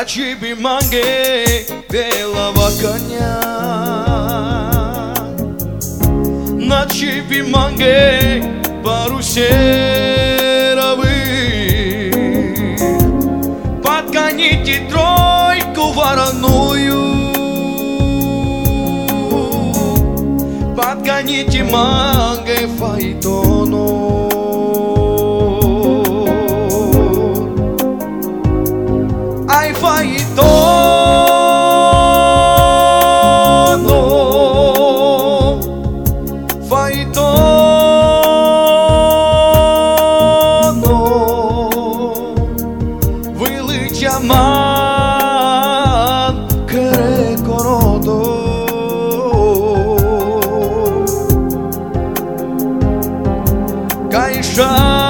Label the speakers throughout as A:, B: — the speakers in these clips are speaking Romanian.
A: Начиби манге белого коня, начиби манге парусеровых, подконите тройку вороную, подконите манге фаэтону. Ai faitono, faitono, vilichaman kerekorodo, kaisha.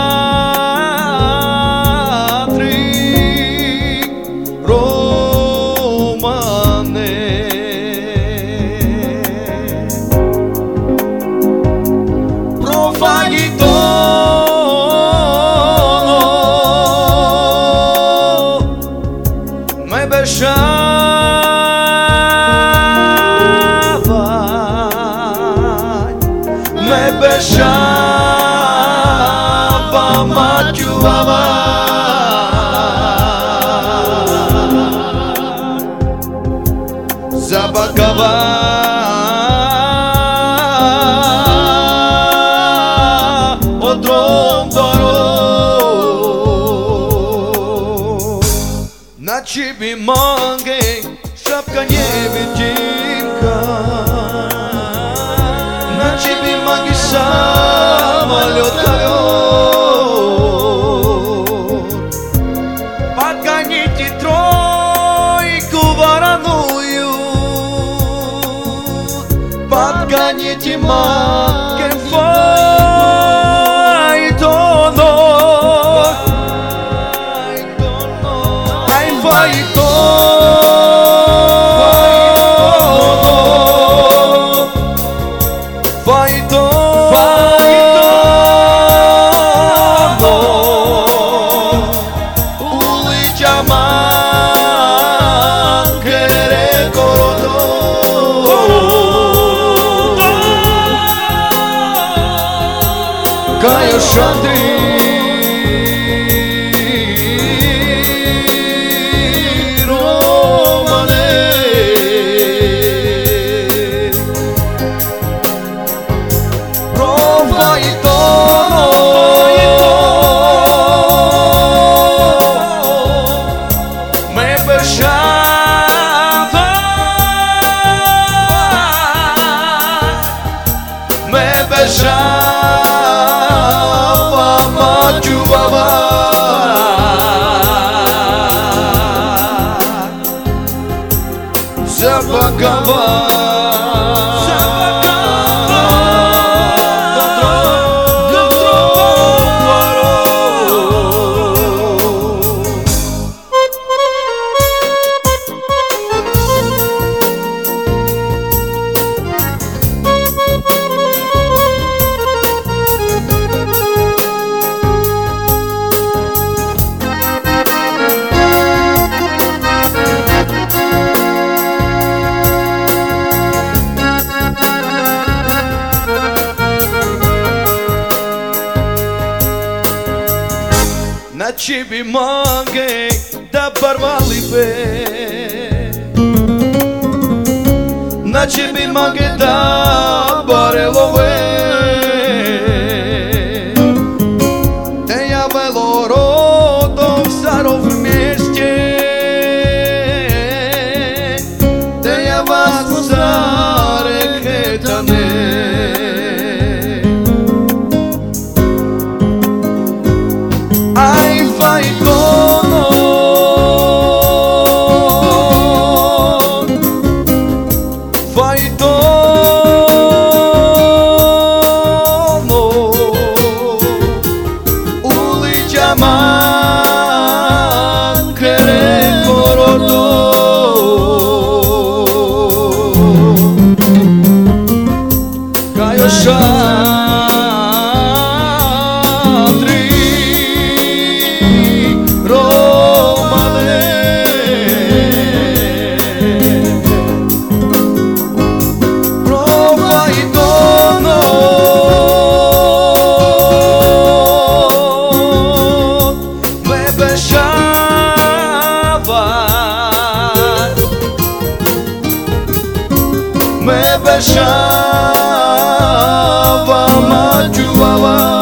A: Me beijava, machuava, zabacava, o trombaro. На чиби манге шапка невидимка, на чиби манге самолет ковер. Подгоните тройку вороную, подгоните манге фаэтону. Caio Xandri Romane Provaitono Me beijava, me beijava, machuava, zabacava. На чиби манге да порвали бе, на чиби манге да барелове, те я вело родом Саров вместе, те я вас зарекетане. Ai faitono, faitono. شابا ما جوا